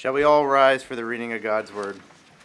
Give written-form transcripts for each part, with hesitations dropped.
Shall we all rise for the reading of God's Word?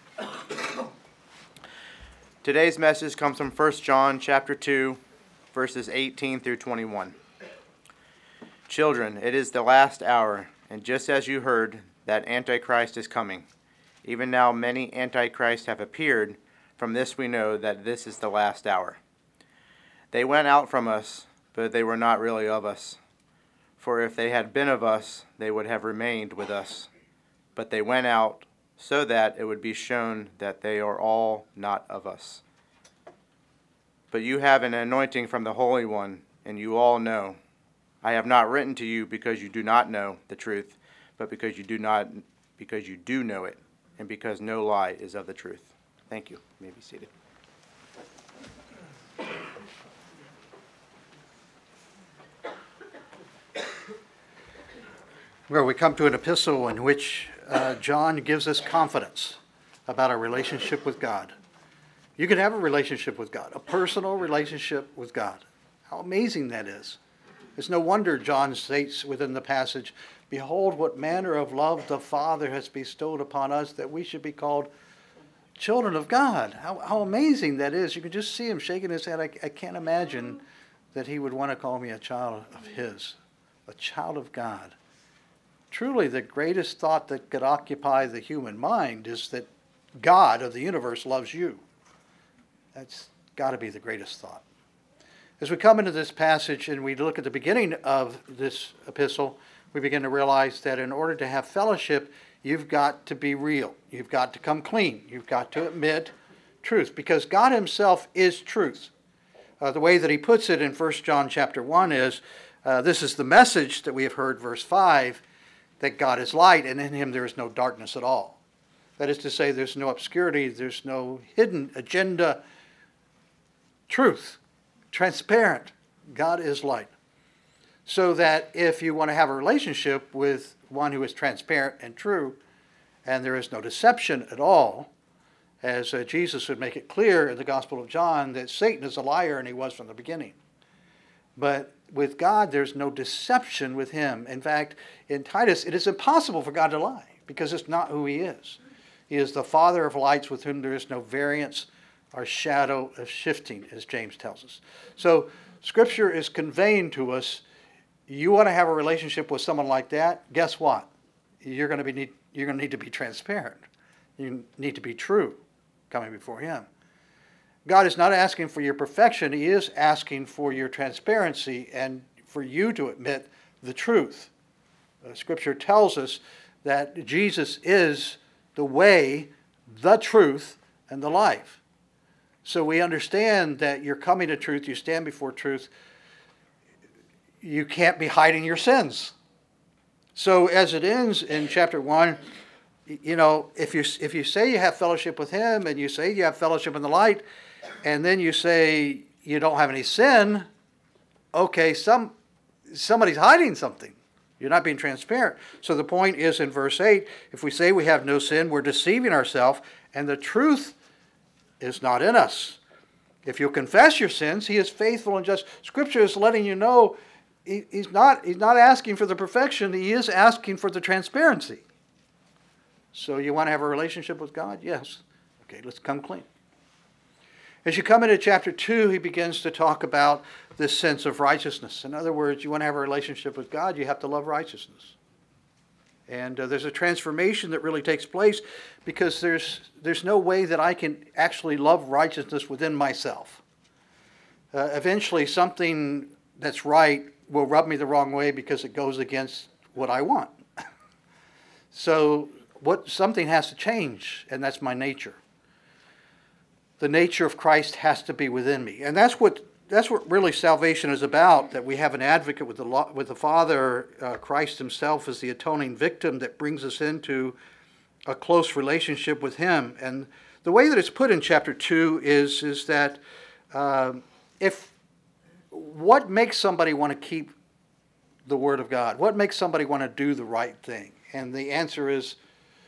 Today's message comes from 1 John chapter 2, verses 18 through 21. Children, it is the last hour, and just as you heard that Antichrist is coming, even now many Antichrists have appeared. From this we know that this is the last hour. They went out from us, but they were not really of us. For if they had been of us, they would have remained with us. But they went out so that it would be shown that they are all not of us. But you have an anointing from the Holy One, and you all know. I have not written to you because you do not know the truth, but because you do know it, and because no lie is of the truth. Thank you. You may be seated. Well, we come to an epistle in which John gives us confidence about our relationship with God. You can have a relationship with God, a personal relationship with God. How amazing that is. It's no wonder John states within the passage, "Behold, what manner of love the Father has bestowed upon us, that we should be called children of God." How amazing that is. You can just see him shaking his head. I can't imagine that he would want to call me a child of his, a child of God. Truly, the greatest thought that could occupy the human mind is that God of the universe loves you. That's got to be the greatest thought. As we come into this passage and we look at the beginning of this epistle, we begin to realize that in order to have fellowship, you've got to be real. You've got to come clean. You've got to admit truth, because God himself is truth. The way that he puts it in 1 John chapter 1 is, this is the message that we have heard, verse 5, that God is light, and in him there is no darkness at all. That is to say, there's no obscurity, there's no hidden agenda. Truth, transparent. God is light. So that if you want to have a relationship with one who is transparent and true, and there is no deception at all, as Jesus would make it clear in the Gospel of John that Satan is a liar, and he was from the beginning. But with God, there's no deception with him. In fact, in Titus, it is impossible for God to lie, because it's not who he is. He is the Father of lights, with whom there is no variance or shadow of shifting, as James tells us. So Scripture is conveying to us, you want to have a relationship with someone like that, guess what? You're going to need to be transparent. You need to be true coming before him. God is not asking for your perfection. He is asking for your transparency and for you to admit the truth. Scripture tells us that Jesus is the way, the truth, and the life. So we understand that you're coming to truth, you stand before truth. You can't be hiding your sins. So as it ends in chapter 1, if you say you have fellowship with him, and you say you have fellowship in the light, and then you say you don't have any sin, okay, somebody's hiding something. You're not being transparent. So the point is in verse 8, if we say we have no sin, we're deceiving ourselves, and the truth is not in us. If you confess your sins, he is faithful and just. Scripture is letting you know he's not asking for the perfection, he is asking for the transparency. So you want to have a relationship with God? Yes. Okay, let's come clean. As you come into chapter 2, he begins to talk about this sense of righteousness. In other words, you want to have a relationship with God, you have to love righteousness. And there's a transformation that really takes place, because there's no way that I can actually love righteousness within myself. Eventually, something that's right will rub me the wrong way because it goes against what I want. So something has to change, and that's my nature. The nature of Christ has to be within me. And that's what really salvation is about, that we have an advocate with the Father. Christ himself is the atoning victim that brings us into a close relationship with him. And the way that it's put in chapter 2 is that what makes somebody want to keep the Word of God? What makes somebody want to do the right thing? And the answer is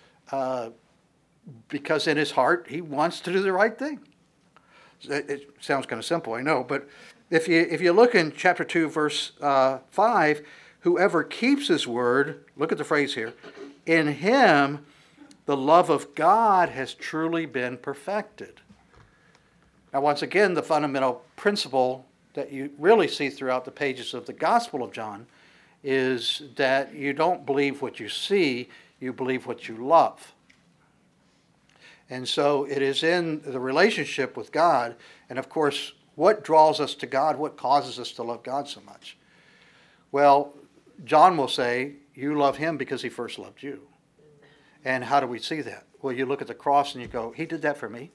because in his heart, he wants to do the right thing. It sounds kind of simple, I know, but if you look in chapter 2, verse 5, whoever keeps his word, look at the phrase here, in him the love of God has truly been perfected. Now, once again, the fundamental principle that you really see throughout the pages of the Gospel of John is that you don't believe what you see, you believe what you love. And so it is in the relationship with God, and of course, what draws us to God, what causes us to love God so much? Well, John will say, you love him because he first loved you. And how do we see that? Well, you look at the cross and you go, he did that for me.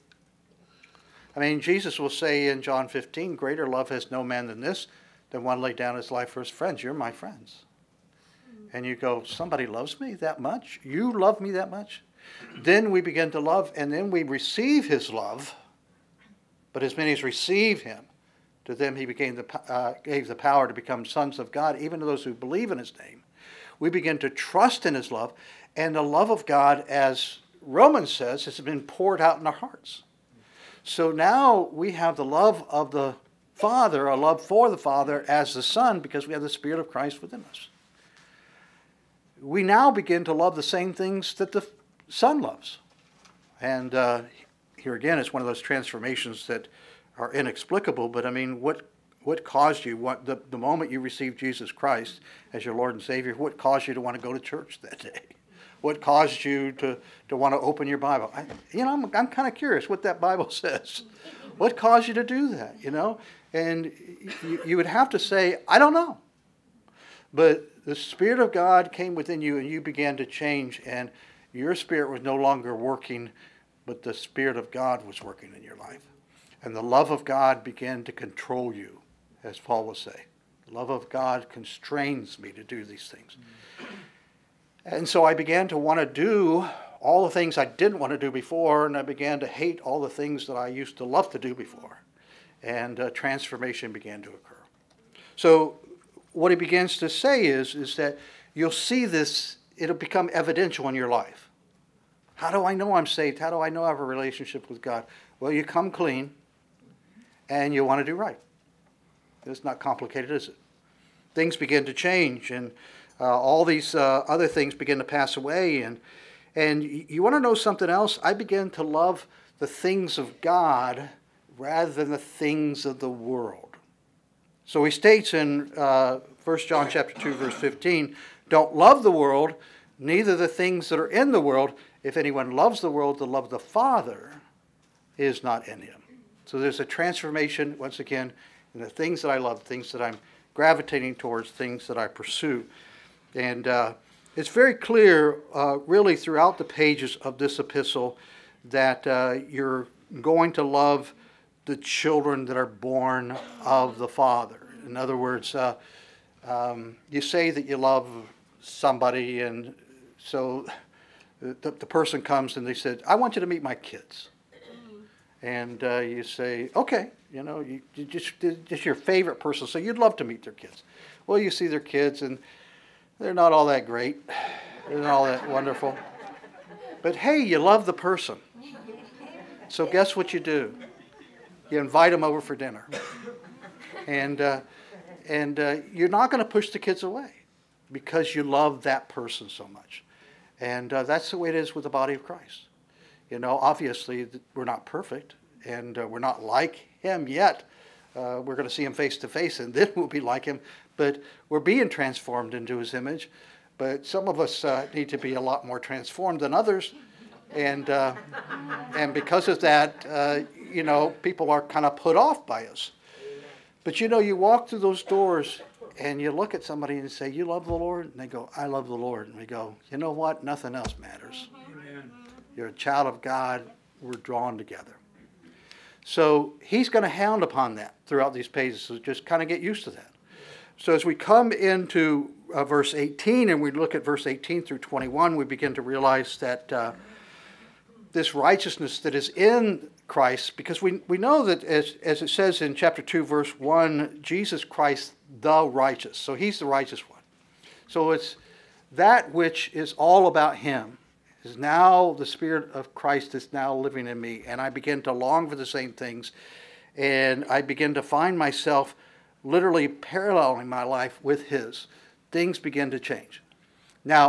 I mean, Jesus will say in John 15, greater love has no man than this, than one laid down his life for his friends. You're my friends. And you go, somebody loves me that much? You love me that much? Then we begin to love, and then we receive his love. But as many as receive him, to them he gave the power to become sons of God, even to those who believe in his name. We begin to trust in his love, and the love of God, as Romans says, has been poured out in our hearts. So now we have the love of the Father, a love for the Father as the Son, because we have the Spirit of Christ within us. We now begin to love the same things that the Son loves. And here again, it's one of those transformations that are inexplicable, but I mean, what caused you, the moment you received Jesus Christ as your Lord and Savior, what caused you to want to go to church that day? What caused you to want to open your Bible? I'm kind of curious what that Bible says. What caused you to do that, And you would have to say, I don't know. But the Spirit of God came within you and you began to change, and your spirit was no longer working, but the Spirit of God was working in your life. And the love of God began to control you, as Paul will say. The love of God constrains me to do these things. And so I began to want to do all the things I didn't want to do before, and I began to hate all the things that I used to love to do before. And transformation began to occur. So what he begins to say is that you'll see this, it'll become evidential in your life. How do I know I'm saved? How do I know I have a relationship with God? Well, you come clean, and you want to do right. It's not complicated, is it? Things begin to change, and all these other things begin to pass away. And you want to know something else? I began to love the things of God rather than the things of the world. So he states in 1 John chapter 2, verse 15, don't love the world, neither the things that are in the world. If anyone loves the world, the love of the Father is not in him. So there's a transformation, once again, in the things that I love, things that I'm gravitating towards, things that I pursue. And it's very clear, really, throughout the pages of this epistle that you're going to love the children that are born of the Father. In other words, you say that you love somebody, and so the person comes and they said, I want you to meet my kids. And you say, okay, you just your favorite person, so you'd love to meet their kids. Well, you see their kids, and they're not all that great. They're not all that wonderful. But hey, you love the person. So guess what you do? You invite them over for dinner. And you're not going to push the kids away because you love that person so much. And that's the way it is with the body of Christ. Obviously, we're not perfect, and we're not like him yet. We're going to see him face to face, and then we'll be like him. But we're being transformed into his image. But some of us need to be a lot more transformed than others. And because of that, people are kind of put off by us. But you walk through those doors and you look at somebody and say, you love the Lord? And they go, I love the Lord. And we go, you know what? Nothing else matters. Amen. You're a child of God. We're drawn together. So he's going to hound upon that throughout these pages. So just kind of get used to that. So as we come into verse 18 and we look at verse 18 through 21, we begin to realize that this righteousness that is in Christ, because we know that as it says in chapter 2, verse 1, Jesus Christ the righteous. So he's the righteous one. So it's that which is all about him. Is now the Spirit of Christ is now living in me, and I begin to long for the same things, and I begin to find myself literally paralleling my life with his. Things begin to change. Now,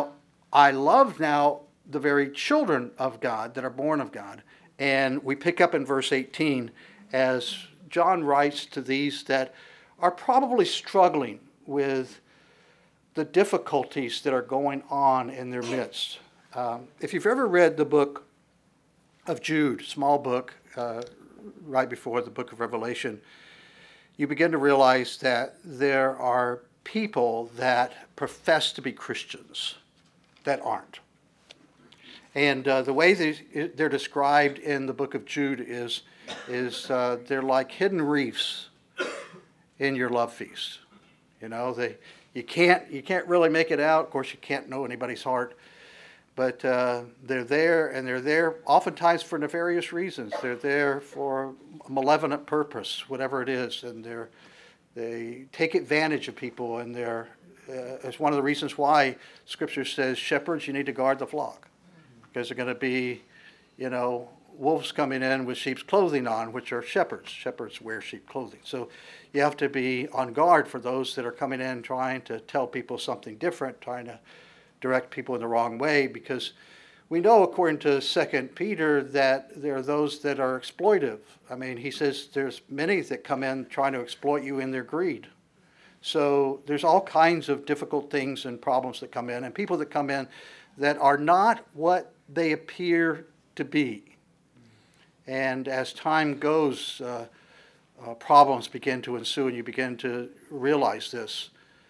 I love now the very children of God that are born of God. And we pick up in verse 18 as John writes to these that are probably struggling with the difficulties that are going on in their midst. If you've ever read the book of Jude, small book, right before the book of Revelation, you begin to realize that there are people that profess to be Christians that aren't. And the way they're described in the book of Jude is they're like hidden reefs in your love feast. You know, you can't really make it out. Of course, you can't know anybody's heart. But they're there, and they're there oftentimes for nefarious reasons. They're there for a malevolent purpose, whatever it is, and they take advantage of people. And it's one of the reasons why Scripture says, shepherds, you need to guard the flock, because they're going to be, wolves coming in with sheep's clothing on, which are shepherds. Shepherds wear sheep clothing. So you have to be on guard for those that are coming in trying to tell people something different, trying to direct people in the wrong way, because we know, according to 2 Peter, that there are those that are exploitive. I mean, he says there's many that come in trying to exploit you in their greed. So there's all kinds of difficult things and problems that come in, and people that come in that are not what they appear to be. And as time goes, problems begin to ensue, and you begin to realize this.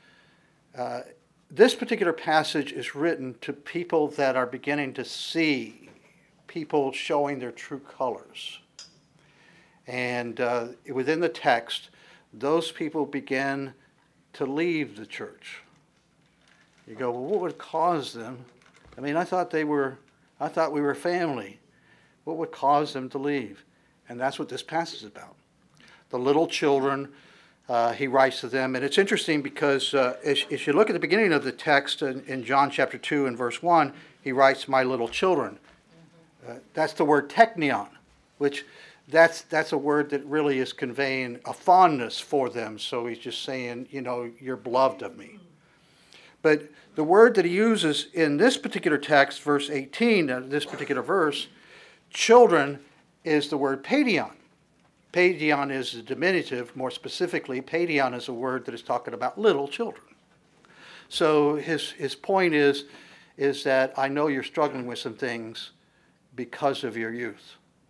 This particular passage is written to people that are beginning to see people showing their true colors. And within the text, those people begin to leave the church. You go, well, what would cause them? I mean, I thought we were family. What would cause them to leave? And that's what this passage is about. The little children, he writes to them. And it's interesting because as you look at the beginning of the text in John chapter 2 and verse 1, he writes, my little children. That's the word teknion, which that's a word that really is conveying a fondness for them. So he's just saying, you're beloved of me. But the word that he uses in this particular text, verse 18, this particular verse, children, is the word paidion. Paidion is a diminutive. More specifically, paidion is a word that is talking about little children. So his point is that I know you're struggling with some things because of your youth.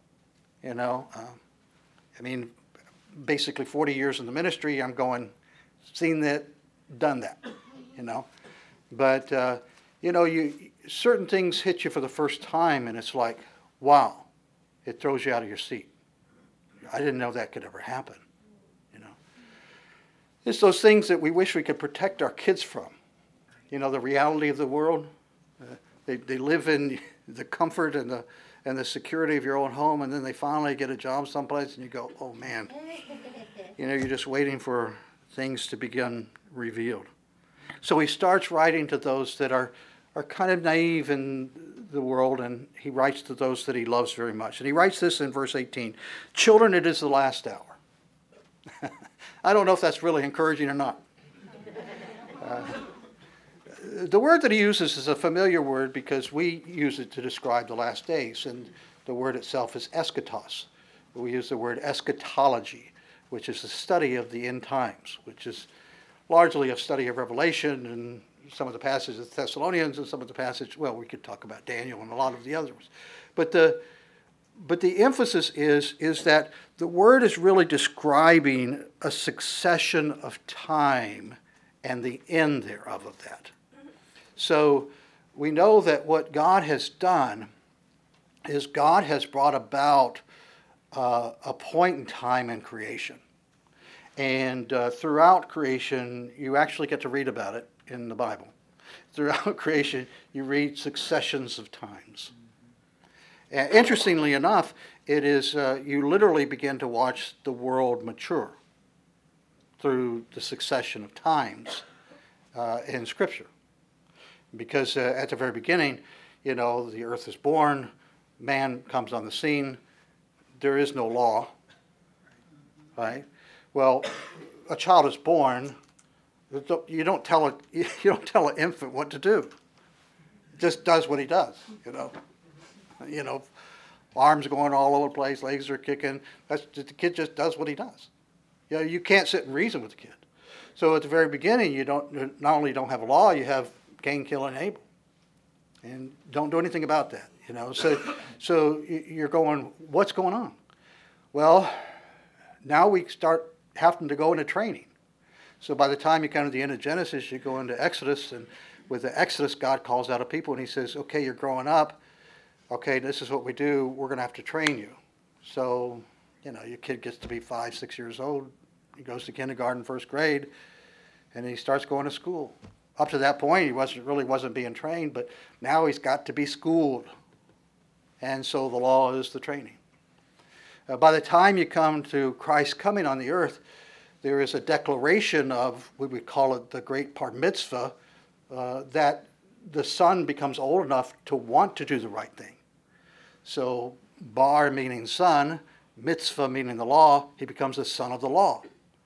Basically 40 years in the ministry, I'm going, seen that, done that, But, certain things hit you for the first time, and it's like, wow, it throws you out of your seat. I didn't know that could ever happen, It's those things that we wish we could protect our kids from. The reality of the world. They live in the comfort and the security of your own home, and then they finally get a job someplace, and you go, oh, man. You're just waiting for things to begin revealed. So he starts writing to those that are kind of naive in the world, and he writes to those that he loves very much. And he writes this in verse 18, children, it is the last hour. I don't know if that's really encouraging or not. The word that he uses is a familiar word because we use it to describe the last days, and the word itself is eschatos. We use the word eschatology, which is the study of the end times, which is largely a study of Revelation and some of the passages of Thessalonians and some of the passages, well, we could talk about Daniel and a lot of the others. But the emphasis is that the word is really describing a succession of time and the end thereof of that. So we know that what God has done is God has brought about a point in time in creation. And throughout creation, you actually get to read about it in the Bible. Throughout creation, you read successions of times. Interestingly enough, it is you literally begin to watch the world mature through the succession of times in Scripture. Because at the very beginning, the earth is born, man comes on the scene, there is no law, right? Well, a child is born. You don't tell an infant what to do. just does what he does, You know, arms going all over the place, legs are kicking. The kid just does what he does. You can't sit and reason with the kid. So at the very beginning, you not only don't have a law, you have Cain killing Abel, and don't do anything about that. So you're going, what's going on? Well, now we start having to go into training. So by the time you come to the end of Genesis, you go into Exodus, and with the Exodus, God calls out a people, and he says, okay, you're growing up. Okay, this is what we do. We're going to have to train you. So, your kid gets to be 5, 6 years old. He goes to kindergarten, first grade, and he starts going to school. Up to that point, he wasn't being trained, but now he's got to be schooled. And so the law is the training. By the time you come to Christ coming on the earth, there is a declaration of, what we call it the great bar mitzvah, that the son becomes old enough to want to do the right thing. So bar meaning son, mitzvah meaning the law, he becomes a son of the law.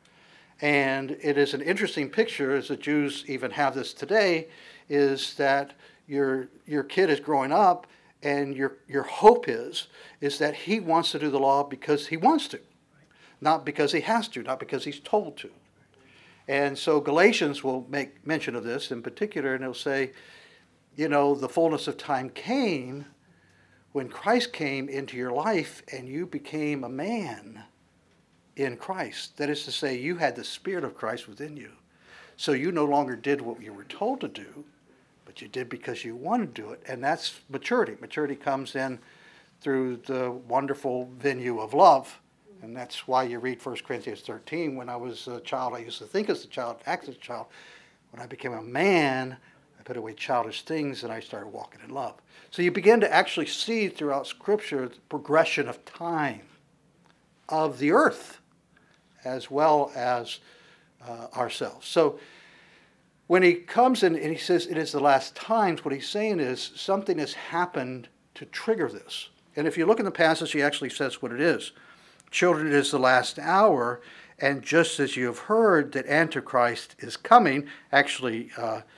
And it is an interesting picture, as the Jews even have this today, is that your kid is growing up, and your hope is that he wants to do the law because he wants to, not because he has to, not because he's told to. And so Galatians will make mention of this in particular, and it'll say, the fullness of time came when Christ came into your life and you became a man in Christ. That is to say, you had the Spirit of Christ within you. So you no longer did what you were told to do, but you did because you wanted to do it. And that's maturity. Maturity comes in through the wonderful venue of love. And that's why you read 1 Corinthians 13. When I was a child, I used to think as a child, act as a child. When I became a man, I put away childish things and I started walking in love. So you begin to actually see throughout Scripture the progression of time, of the earth, as well as ourselves. So when he comes in and he says it is the last times, what he's saying is something has happened to trigger this. And if you look in the passage, he actually says what it is. Children, it is the last hour, and just as you have heard that Antichrist is coming, actually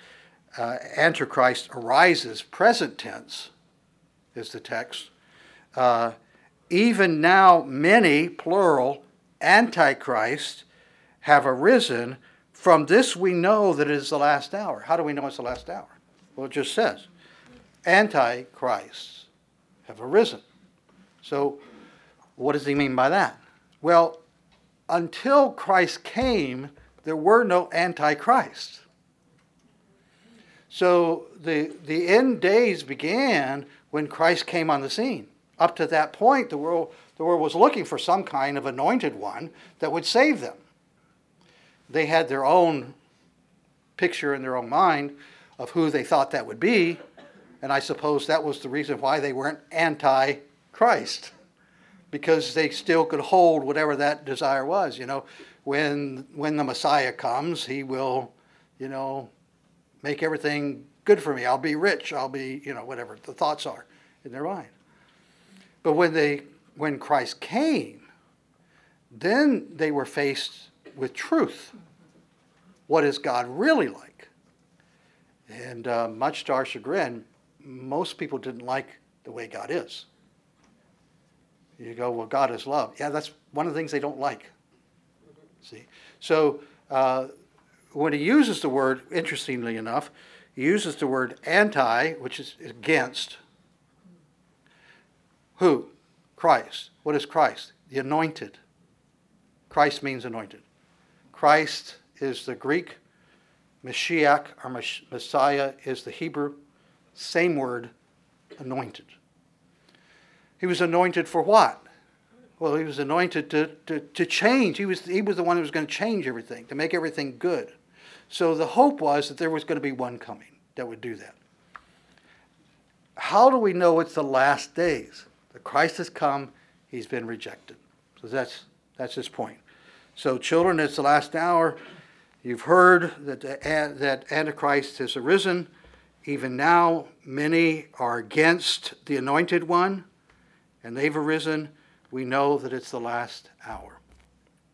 Antichrist arises, present tense is the text. Even now many, plural, Antichrist have arisen. From this we know that it is the last hour. How do we know it's the last hour? Well, it just says, Antichrists have arisen. So what does he mean by that? Well, until Christ came, there were no Antichrists. So the end days began when Christ came on the scene. Up to that point, the world was looking for some kind of anointed one that would save them. They had their own picture in their own mind of who they thought that would be, and I suppose that was the reason why they weren't anti-Christ, because they still could hold whatever that desire was. When the Messiah comes, he will, make everything good for me. I'll be rich. I'll be, whatever the thoughts are in their mind. But when Christ came, then they were faced with truth. What is God really like? And much to our chagrin, most people didn't like the way God is. You go, well, God is love. Yeah, that's one of the things they don't like. See? So when he uses the word, interestingly enough, he uses the word anti, which is against. Who? Christ. What is Christ? The anointed. Christ means anointed. Christ is the Greek. Mashiach, or Messiah, is the Hebrew. Same word, anointed. He was anointed for what? Well, he was anointed to change. He was the one who was going to change everything, to make everything good. So the hope was that there was going to be one coming that would do that. How do we know it's the last days? That Christ has come, he's been rejected. So that's his point. So children, it's the last hour. You've heard that Antichrist has arisen. Even now, many are against the anointed one, and they've arisen. We know that it's the last hour.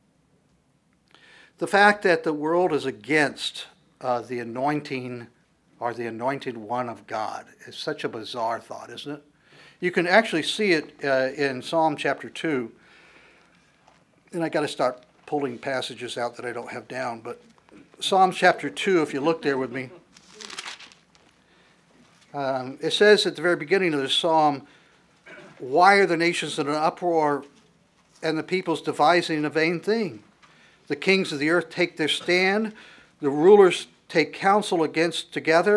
The fact that the world is against the anointing or the anointed one of God. It's such a bizarre thought, isn't it? You can actually see it in Psalm chapter 2. And I got to start pulling passages out that I don't have down. But Psalm chapter 2, if you look there with me, it says at the very beginning of the psalm, "Why are the nations in an uproar and the peoples devising a vain thing? The kings of the earth take their stand, the rulers take counsel against,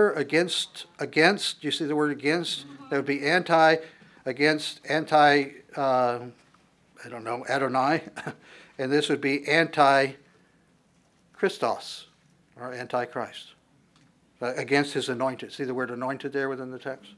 you see the word against? That would be anti, against, anti, Adonai. And this would be anti-Christos, or anti-Christ, against his anointed. See the word anointed there within the text?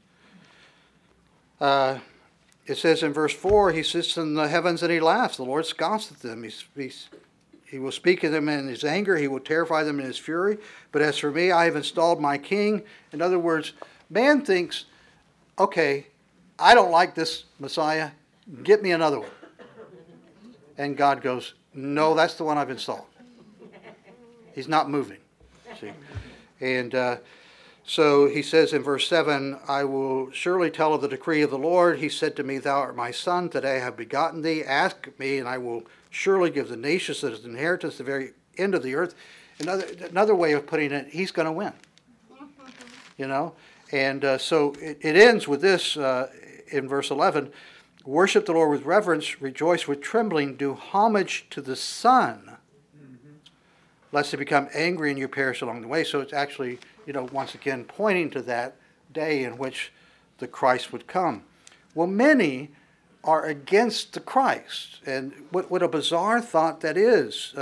It says in verse 4, he sits in the heavens and he laughs. The Lord scoffs at them. He will speak of them in his anger. He will terrify them in his fury. But as for me, I have installed my king. In other words, man thinks, okay, I don't like this Messiah. Get me another one. And God goes, no, that's the one I've installed. He's not moving. See? And so he says in verse 7, I will surely tell of the decree of the Lord. He said to me, thou art my son. Today I have begotten thee. Ask me, and I will surely give the nations as an inheritance, the very end of the earth. Another way of putting it, he's going to win. You know? And so it ends with this in verse 11. Worship the Lord with reverence, rejoice with trembling, do homage to the Son, lest he become angry and you perish along the way. So it's actually, once again pointing to that day in which the Christ would come. Well, many are against the Christ. And what a bizarre thought that is.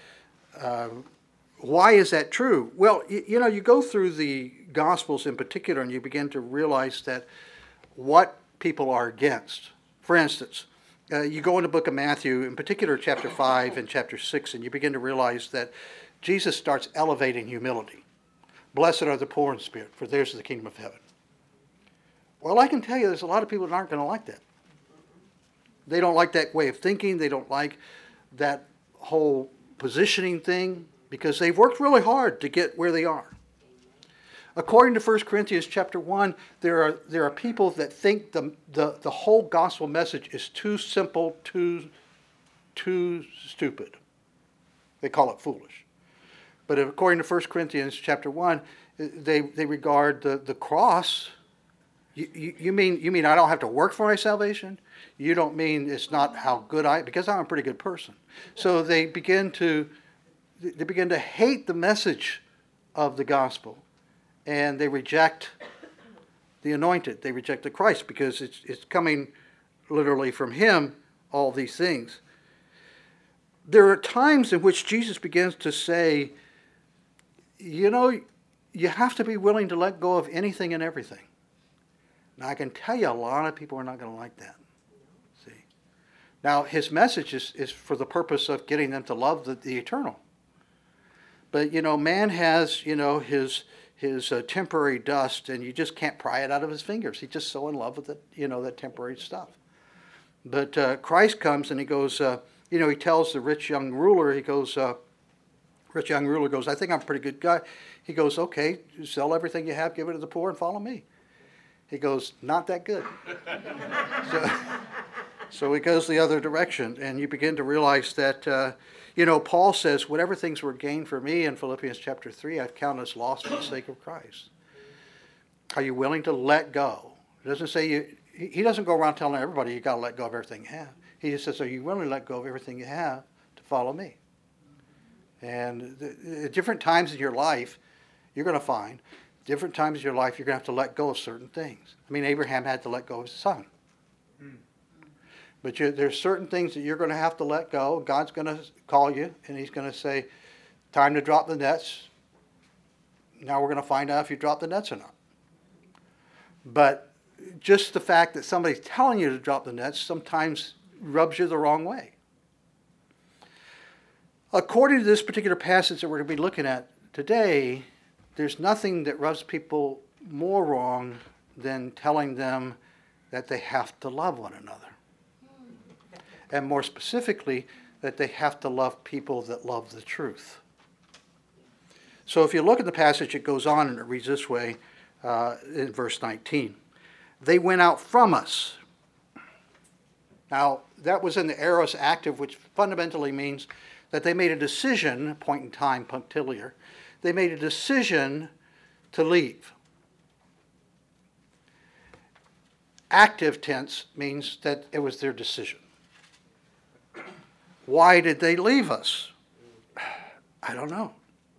Why is that true? Well, you go through the Gospels in particular and you begin to realize that what people are against. For instance, you go in the book of Matthew, in particular chapter 5 and chapter 6, and you begin to realize that Jesus starts elevating humility. Blessed are the poor in spirit, for theirs is the kingdom of heaven. Well, I can tell you there's a lot of people that aren't going to like that. They don't like that way of thinking. They don't like that whole positioning thing because they've worked really hard to get where they are. According to 1 Corinthians chapter 1, there are people that think the whole gospel message is too simple, too stupid. They call it foolish. But according to 1 Corinthians chapter 1, they regard the cross. You mean I don't have to work for my salvation? You don't mean it's not how good because I'm a pretty good person. So they begin to hate the message of the gospel. And they reject the anointed. They reject the Christ because it's coming literally from him, all these things. There are times in which Jesus begins to say, you have to be willing to let go of anything and everything. Now, I can tell you a lot of people are not going to like that. See? Now, his message is for the purpose of getting them to love the eternal. But, man has, his temporary dust, and you just can't pry it out of his fingers. He's just so in love with it, that temporary stuff. But Christ comes and he goes, he tells the rich young ruler, I think I'm a pretty good guy. He goes, okay, sell everything you have, give it to the poor, and follow me. He goes, not that good. So he goes the other direction, and you begin to realize that, Paul says, whatever things were gained for me in Philippians chapter 3, I've counted as lost for the sake of Christ. Are you willing to let go? It doesn't say he doesn't go around telling everybody you got to let go of everything you have. He just says, are you willing to let go of everything you have to follow me? And at different times in your life, you're going to find, different times in your life, you're going to have to let go of certain things. I mean, Abraham had to let go of his son. But there's certain things that you're going to have to let go. God's going to call you, and he's going to say, time to drop the nets. Now we're going to find out if you drop the nets or not. But just the fact that somebody's telling you to drop the nets sometimes rubs you the wrong way. According to this particular passage that we're going to be looking at today, there's nothing that rubs people more wrong than telling them that they have to love one another. And more specifically, that they have to love people that love the truth. So if you look at the passage, it goes on and it reads this way in verse 19. They went out from us. Now, that was in the aorist active, which fundamentally means that they made a decision, point in time, punctiliar. They made a decision to leave. Active tense means that it was their decision. Why did they leave us? I don't know.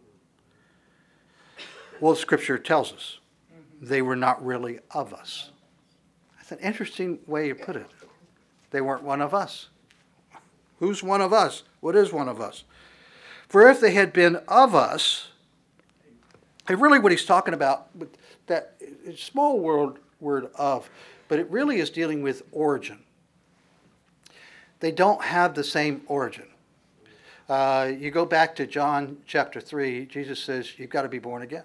Well, Scripture tells us they were not really of us. That's an interesting way to put it. They weren't one of us. Who's one of us? What is one of us? For if they had been of us, and really what he's talking about, that small word of, but it really is dealing with origin. They don't have the same origin. You go back to John chapter 3, Jesus says, you've got to be born again.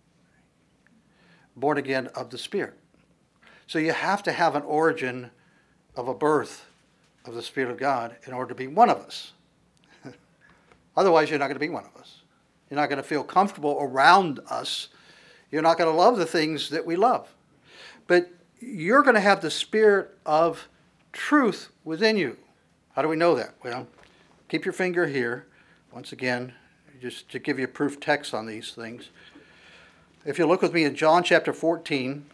Born again of the Spirit. So you have to have an origin of a birth of the Spirit of God in order to be one of us. Otherwise, you're not going to be one of us. You're not going to feel comfortable around us. You're not going to love the things that we love. But you're going to have the Spirit of truth within you. How do we know that? Well, keep your finger here. Once again, just to give you a proof text on these things. If you look with me in John chapter 14,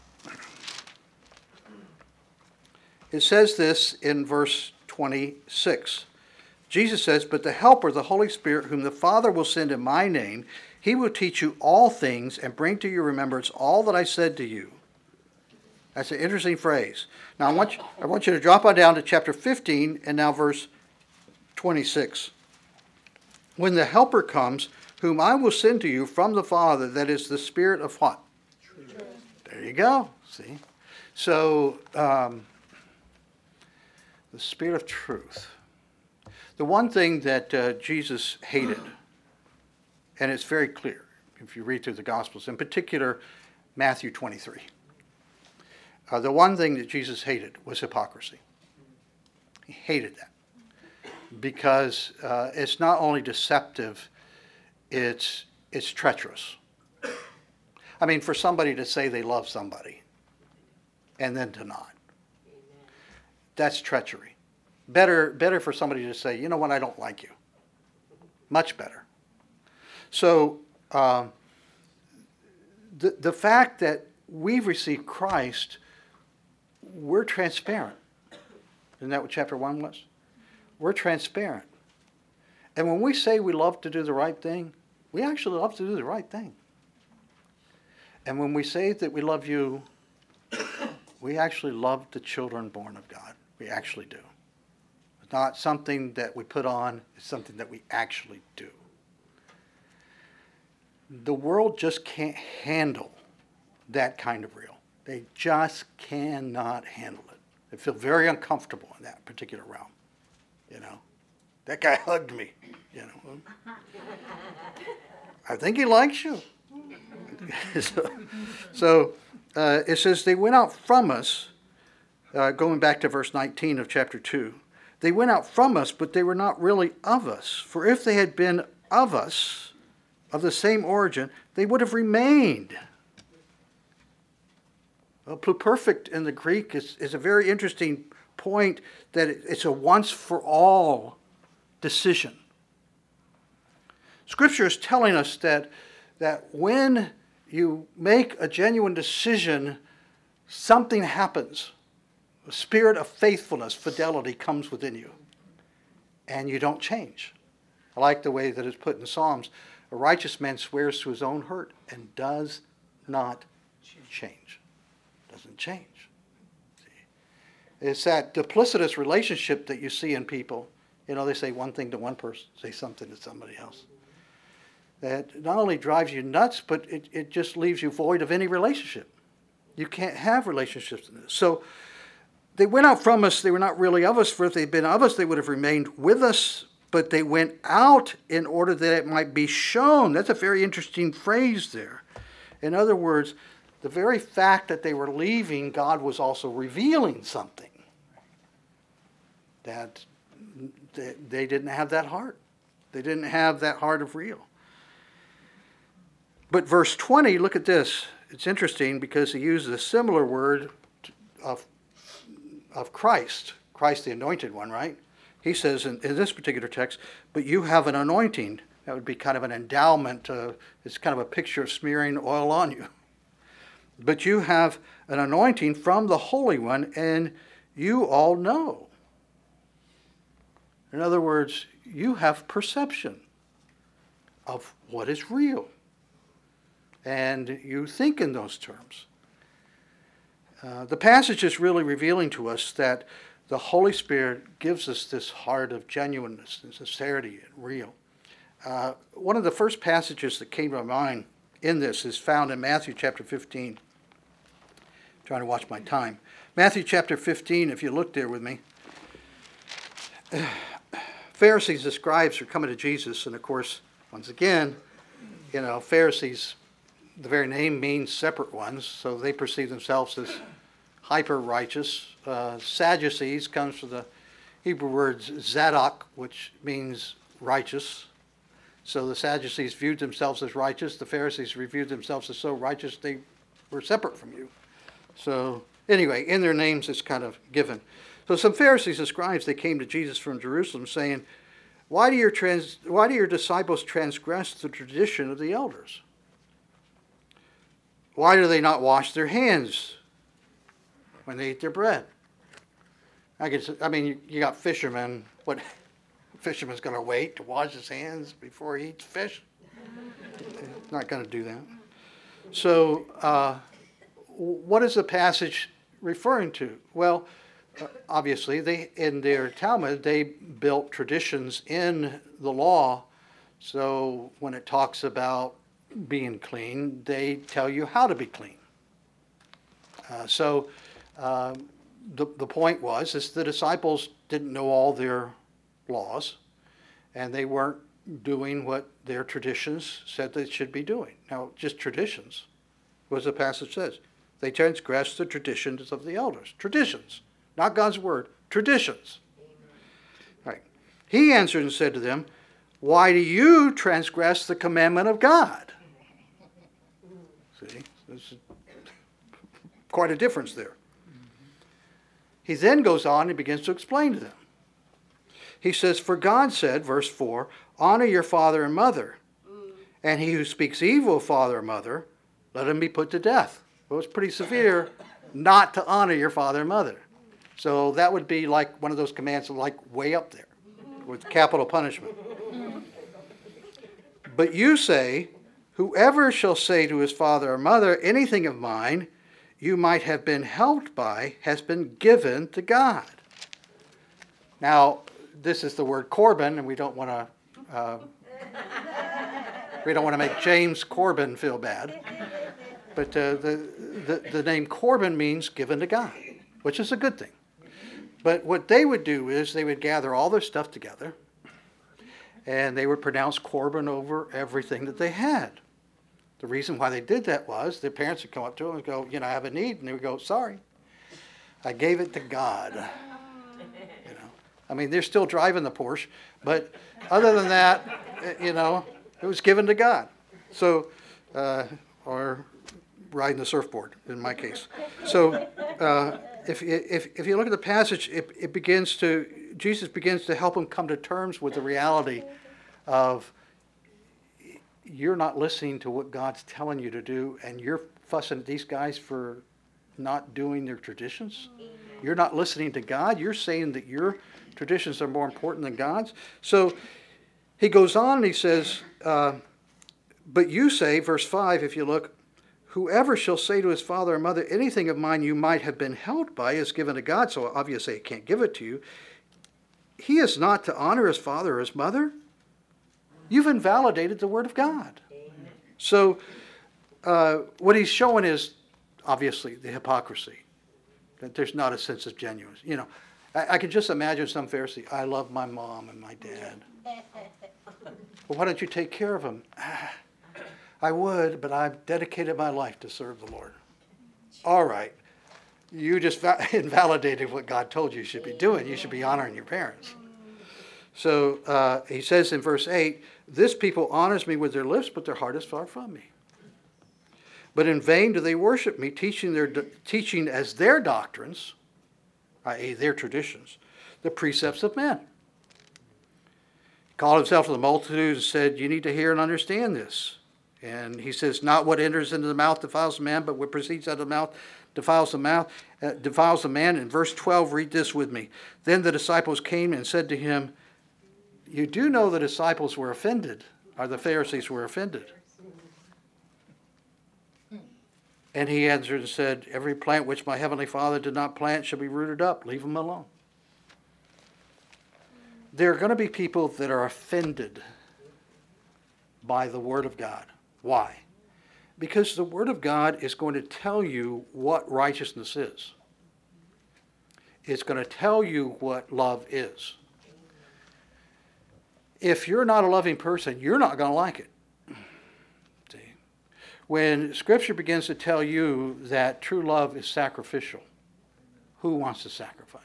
it says this in verse 26. Jesus says, but the Helper, the Holy Spirit, whom the Father will send in my name, he will teach you all things and bring to your remembrance all that I said to you. That's an interesting phrase. Now, I want you to drop on down to chapter 15 and now verse 26. When the Helper comes, whom I will send to you from the Father, that is the Spirit of what? Truth. There you go. See? So, the Spirit of truth. The one thing that Jesus hated, and it's very clear if you read through the Gospels, in particular Matthew 23. The one thing that Jesus hated was hypocrisy. He hated that because it's not only deceptive, it's treacherous. I mean, for somebody to say they love somebody and then to not, that's treachery. Better for somebody to say, you know what, I don't like you. Much better. So the fact that we've received Christ, we're transparent. Isn't that what chapter 1 was? We're transparent. And when we say we love to do the right thing, we actually love to do the right thing. And when we say that we love you, we actually love the children born of God. We actually do. It's not something that we put on, it's something that we actually do. The world just can't handle that kind of real. They just cannot handle it. They feel very uncomfortable in that particular realm. You know, that guy hugged me. You know, I think he likes you. So it says they went out from us. Going back to verse 19 of chapter 2, they went out from us, but they were not really of us. For if they had been of us, of the same origin, they would have remained. Well, pluperfect in the Greek is a very interesting point that it's a once-for-all decision. Scripture is telling us that when you make a genuine decision, something happens. A spirit of faithfulness, fidelity comes within you. And you don't change. I like the way that it's put in Psalms. A righteous man swears to his own hurt and does not change. Doesn't change. See? It's that duplicitous relationship that you see in people. You know, they say one thing to one person, say something to somebody else. That not only drives you nuts, but it just leaves you void of any relationship. You can't have relationships in this. So they went out from us, they were not really of us, for if they'd been of us, they would have remained with us, but they went out in order that it might be shown. That's a very interesting phrase there. In other words, the very fact that they were leaving, God was also revealing something. That they didn't have that heart. They didn't have that heart of real. But verse 20, look at this. It's interesting because he uses a similar word of Christ the anointed one, right? He says in this particular text, but you have an anointing. That would be kind of an endowment. It's kind of a picture of smearing oil on you. But you have an anointing from the Holy One, and you all know. In other words, you have perception of what is real. And you think in those terms. The passage is really revealing to us that the Holy Spirit gives us this heart of genuineness and sincerity and real. One of the first passages that came to my mind in this is found in Matthew chapter 15. I'm trying to watch my time. Matthew chapter 15, if you look there with me. Pharisees and scribes are coming to Jesus, and of course, once again, Pharisees, the very name means separate ones, so they perceive themselves as hyper-righteous. Sadducees comes from the Hebrew word zadok, which means righteous. So the Sadducees viewed themselves as righteous. The Pharisees viewed themselves as so righteous they were separate from you. So anyway, in their names it's kind of given. So some Pharisees and scribes, they came to Jesus from Jerusalem saying, why do your disciples transgress the tradition of the elders? Why do they not wash their hands when they eat their bread? You got fishermen. What fisherman's going to wait to wash his hands before he eats fish? He's not going to do that. So what is the passage referring to? Well, obviously, in their Talmud, they built traditions in the law. So when it talks about being clean, they tell you how to be clean. The point is the disciples didn't know all their laws, and they weren't doing what their traditions said they should be doing. Now, just traditions, what the passage says. They transgressed the traditions of the elders. Traditions, not God's word. Traditions. Right. He answered and said to them, why do you transgress the commandment of God? See, there's quite a difference there. He then goes on and begins to explain to them. He says, for God said, verse 4, honor your father and mother, and he who speaks evil of father or mother, let him be put to death. Well, it's pretty severe not to honor your father and mother. So that would be like one of those commands like way up there with capital punishment. But you say, whoever shall say to his father or mother, anything of mine you might have been helped by has been given to God. Now, this is the word Corban, and we don't want to make James Corbin feel bad. But the name Corban means given to God, which is a good thing. But what they would do is they would gather all their stuff together, and they would pronounce Corban over everything that they had. The reason why they did that was their parents would come up to them and go, I have a need. And they would go, sorry, I gave it to God. They're still driving the Porsche. But other than that, it was given to God. So, or riding the surfboard in my case. So if you look at the passage, Jesus begins to help them come to terms with the reality of you're not listening to what God's telling you to do, and you're fussing at these guys for not doing their traditions. You're not listening to God. You're saying that your traditions are more important than God's. So he goes on and he says, but you say, verse 5, if you look, whoever shall say to his father or mother, anything of mine you might have been helped by is given to God, so obviously he can't give it to you. He is not to honor his father or his mother. You've invalidated the word of God. Amen. So what he's showing is obviously the hypocrisy, that there's not a sense of genuineness. I can just imagine some Pharisee, I love my mom and my dad. Well, why don't you take care of them? I would, but I've dedicated my life to serve the Lord. All right. You just invalidated what God told you should be doing. You should be honoring your parents. So he says in verse 8, this people honors me with their lips, but their heart is far from me. But in vain do they worship me, teaching as their doctrines, i.e. their traditions, the precepts of men. He called himself to the multitude and said, you need to hear and understand this. And he says, not what enters into the mouth defiles the man, but what proceeds out of the mouth defiles the man. In verse 12, read this with me. Then the disciples came and said to him, you do know the disciples were offended, or the Pharisees were offended. And he answered and said, every plant which my heavenly Father did not plant shall be rooted up. Leave them alone. There are going to be people that are offended by the Word of God. Why? Because the Word of God is going to tell you what righteousness is. It's going to tell you what love is. If you're not a loving person, you're not going to like it. See? When Scripture begins to tell you that true love is sacrificial, who wants to sacrifice?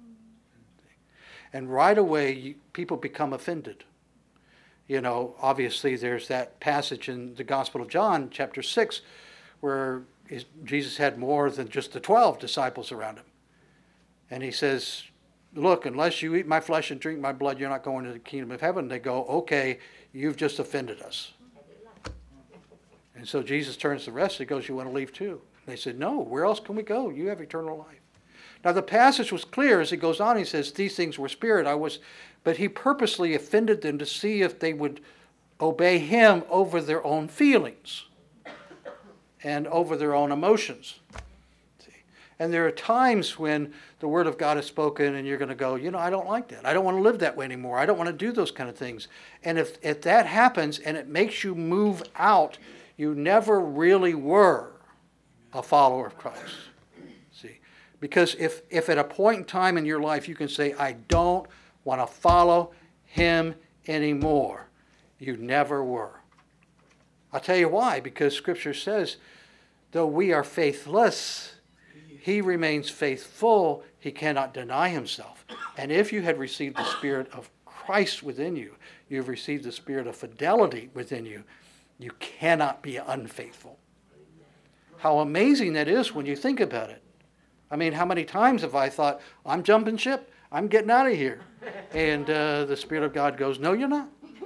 And right away, people become offended. You know, obviously there's that passage in the Gospel of John, chapter 6, where Jesus had more than just the 12 disciples around him. And he says, look, unless you eat my flesh and drink my blood, you're not going to the kingdom of heaven. They go, okay, you've just offended us. And so Jesus turns to the rest and goes, you want to leave too? And they said, no, where else can we go? You have eternal life. Now the passage was clear as he goes on. He says, these things were spirit. But he purposely offended them to see if they would obey him over their own feelings and over their own emotions. See? And there are times when the Word of God is spoken and you're going to go, you know, I don't like that. I don't want to live that way anymore. I don't want to do those kind of things. And if that happens and it makes you move out, you never really were a follower of Christ. See? Because if at a point in time in your life you can say, I don't want to follow him anymore, you never were. I'll tell you why. Because Scripture says, though we are faithless, he remains faithful. He cannot deny himself. And if you had received the Spirit of Christ within you, you've received the Spirit of fidelity within you, you cannot be unfaithful. How amazing that is when you think about it. I mean, how many times have I thought, I'm jumping ship, I'm getting out of here. And the Spirit of God goes, no, you're not.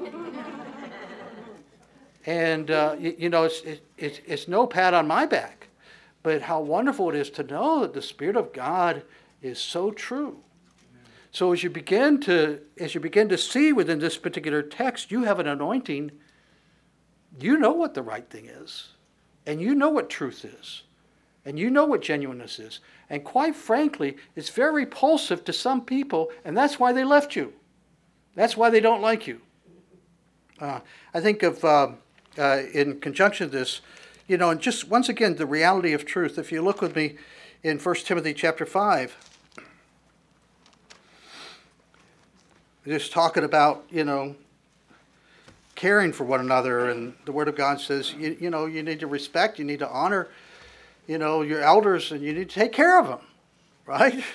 And, you know, it's no pat on my back. But how wonderful it is to know that the Spirit of God is so true. So as you begin to see within this particular text, you have an anointing. You know what the right thing is. And you know what truth is. And you know what genuineness is. And quite frankly, it's very repulsive to some people, and that's why they left you. That's why they don't like you. I think of, in conjunction with this, you know, and just once again, the reality of truth. If you look with me in 1 Timothy chapter 5, just talking about, you know, caring for one another, and the Word of God says, you know, you need to respect, you need to honor, you know, your elders, and you need to take care of them, right?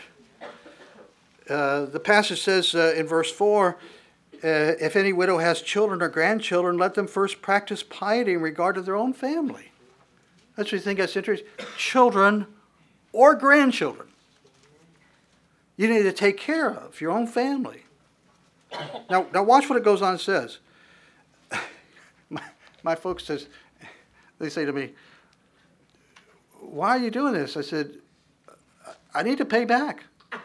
The passage says in verse 4, if any widow has children or grandchildren, let them first practice piety in regard to their own family. That's what you think that's interesting. Children or grandchildren. You need to take care of your own family. Now watch what it goes on and says. My folks says, they say to me, why are you doing this? I said, I need to pay back.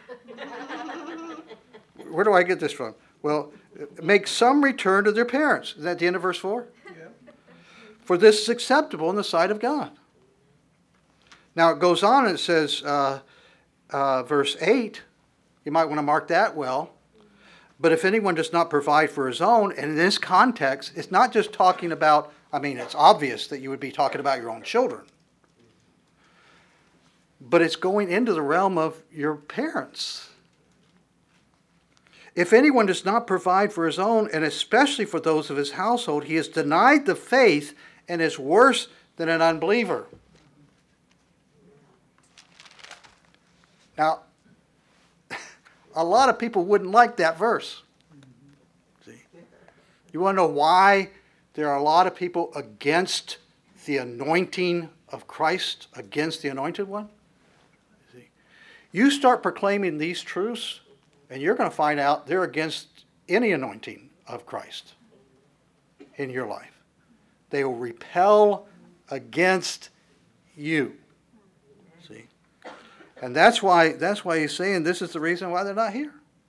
Where do I get this from? Well, make some return to their parents. Is that the end of verse 4? Yeah. For this is acceptable in the sight of God. Now it goes on and it says, verse 8, you might want to mark that well. But if anyone does not provide for his own, and in this context, it's not just talking about, I mean, it's obvious that you would be talking about your own children. But it's going into the realm of your parents. If anyone does not provide for his own, and especially for those of his household, he has denied the faith and is worse than an unbeliever. Now, a lot of people wouldn't like that verse. See? You want to know why there are a lot of people against the anointing of Christ against the Anointed One? See? You start proclaiming these truths, and you're going to find out they're against any anointing of Christ in your life. They will repel against you. See? And that's why he's saying this is the reason why they're not here.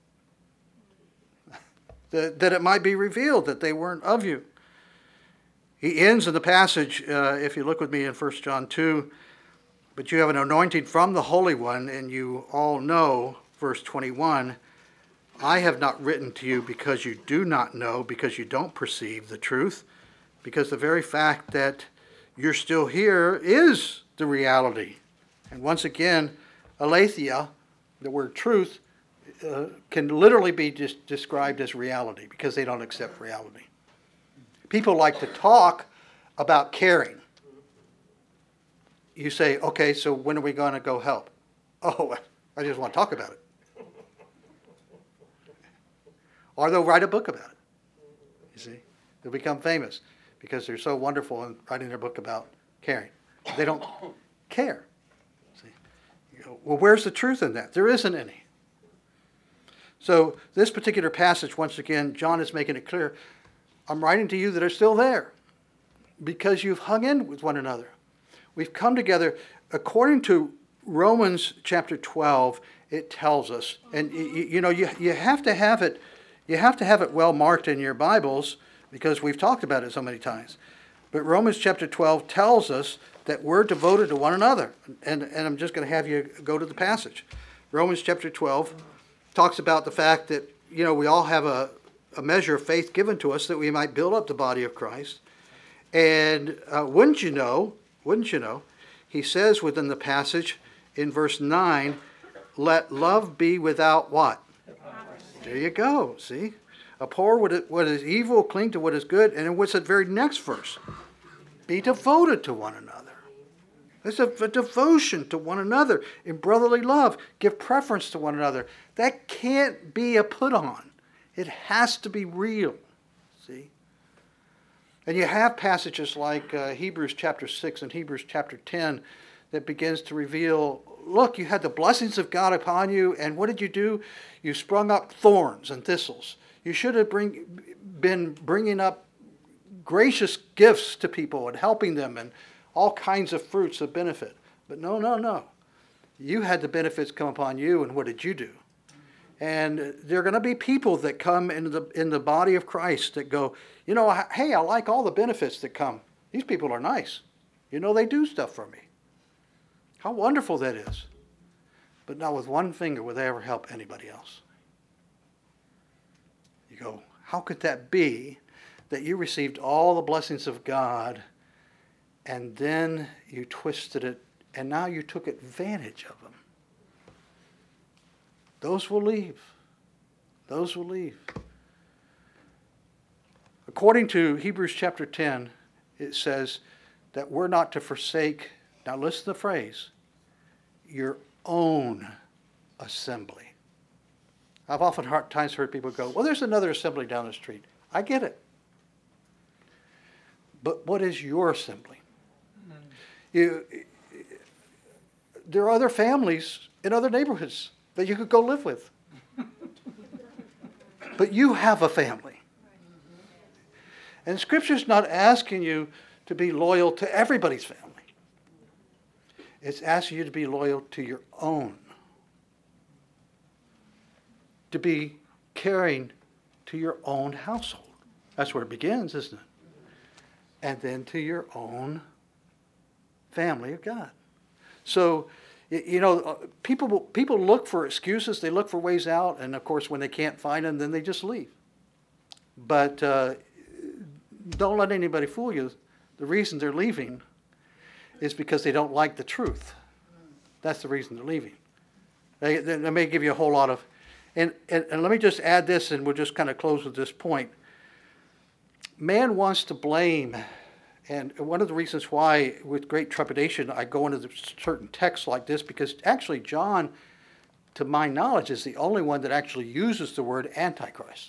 That it might be revealed that they weren't of you. He ends in the passage, if you look with me in 1 John 2, but you have an anointing from the Holy One, and you all know, verse 21, I have not written to you because you do not know, because you don't perceive the truth, because the very fact that you're still here is the reality. And once again, aletheia, the word truth, can literally be just described as reality because they don't accept reality. People like to talk about caring. You say, okay, so when are we going to go help? Oh, I just want to talk about it. Or they'll write a book about it. You see? They'll become famous because they're so wonderful in writing their book about caring. They don't care. See? You go, well, where's the truth in that? There isn't any. So this particular passage, once again, John is making it clear, I'm writing to you that are still there because you've hung in with one another. We've come together. According to Romans chapter 12, it tells us, and you have to have it. You have to have it well marked in your Bibles because we've talked about it so many times. But Romans chapter 12 tells us that we're devoted to one another. And I'm just going to have you go to the passage. Romans chapter 12 talks about the fact that, we all have a measure of faith given to us that we might build up the body of Christ. And wouldn't you know, he says within the passage in verse 9, let love be without what? There you go, see? Abhor what is evil, cling to what is good. And then what's the very next verse? Be devoted to one another. There's a devotion to one another in brotherly love. Give preference to one another. That can't be a put-on. It has to be real, see? And you have passages like Hebrews chapter 6 and Hebrews chapter 10 that begins to reveal, look, you had the blessings of God upon you, and what did you do? You sprung up thorns and thistles. You should have been bringing up gracious gifts to people and helping them and all kinds of fruits of benefit. But no. You had the benefits come upon you, and what did you do? And there are going to be people that come in the body of Christ that go, hey, I like all the benefits that come. These people are nice. They do stuff for me. How wonderful that is. But not with one finger would they ever help anybody else. You go, how could that be that you received all the blessings of God and then you twisted it and now you took advantage of them? Those will leave. Those will leave. According to Hebrews chapter 10, it says that we're not to forsake, now listen to the phrase, your own assembly. I've oftentimes heard people go, well, there's another assembly down the street. I get it. But what is your assembly? There are other families in other neighborhoods that you could go live with. But you have a family. And Scripture's not asking you to be loyal to everybody's family. It's asking you to be loyal to your own. To be caring to your own household. That's where it begins, isn't it? And then to your own family of God. So, people look for excuses. They look for ways out. And, of course, when they can't find them, then they just leave. But don't let anybody fool you. The reason they're leaving is because they don't like the truth. That's the reason they're leaving. They may give you a whole lot of... And let me just add this, and we'll just kind of close with this point. Man wants to blame, and one of the reasons why, with great trepidation, I go into certain texts like this, because actually John, to my knowledge, is the only one that actually uses the word Antichrist.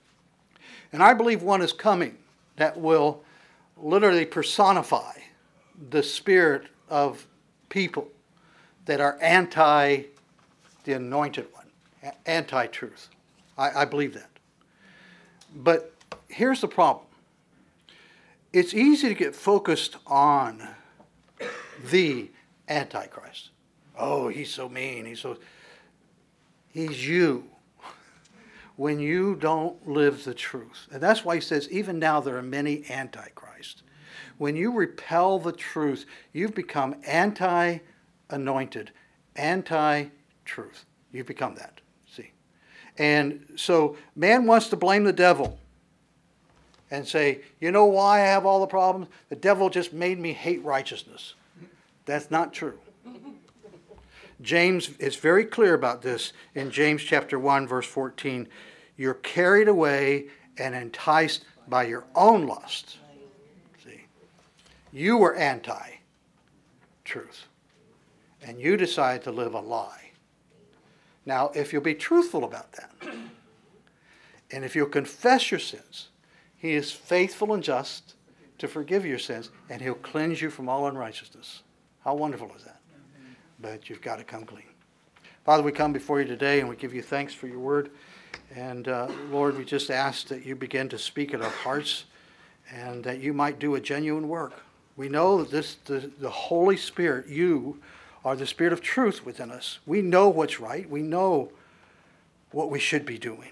And I believe one is coming that will literally personify the spirit of people that are anti the anointed one, anti-truth. I believe that. But here's the problem. It's easy to get focused on the Antichrist. Oh, he's so mean. He's you. When you don't live the truth. And that's why he says, even now there are many antichrists. When you repel the truth, you've become anti-anointed, anti-truth. You've become that. See? And so man wants to blame the devil and say, you know why I have all the problems? The devil just made me hate righteousness. That's not true. James is very clear about this in James chapter 1, verse 14. You're carried away and enticed by your own lust. See? You were anti-truth. And you decide to live a lie. Now, if you'll be truthful about that, and if you'll confess your sins, he is faithful and just to forgive your sins, and he'll cleanse you from all unrighteousness. How wonderful is that? But you've got to come clean. Father, we come before you today and we give you thanks for your word. And Lord, we just ask that you begin to speak in our hearts and that you might do a genuine work. We know that the Holy Spirit, you are the Spirit of truth within us. We know what's right. We know what we should be doing.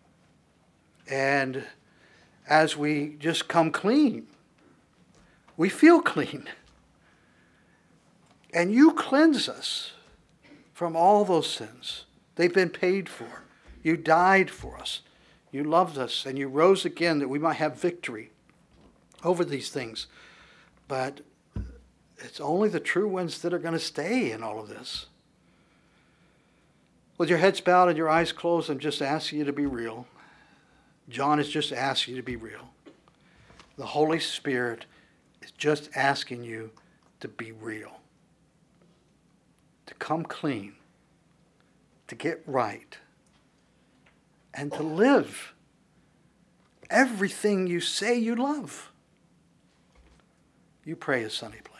And as we just come clean, we feel clean. And you cleanse us from all those sins. They've been paid for. You died for us. You loved us, and you rose again that we might have victory over these things. But it's only the true ones that are going to stay in all of this. With your heads bowed and your eyes closed, I'm just asking you to be real. John is just asking you to be real. The Holy Spirit is just asking you to be real. To come clean, to get right, and to live everything you say you love. You pray as Sonny, please.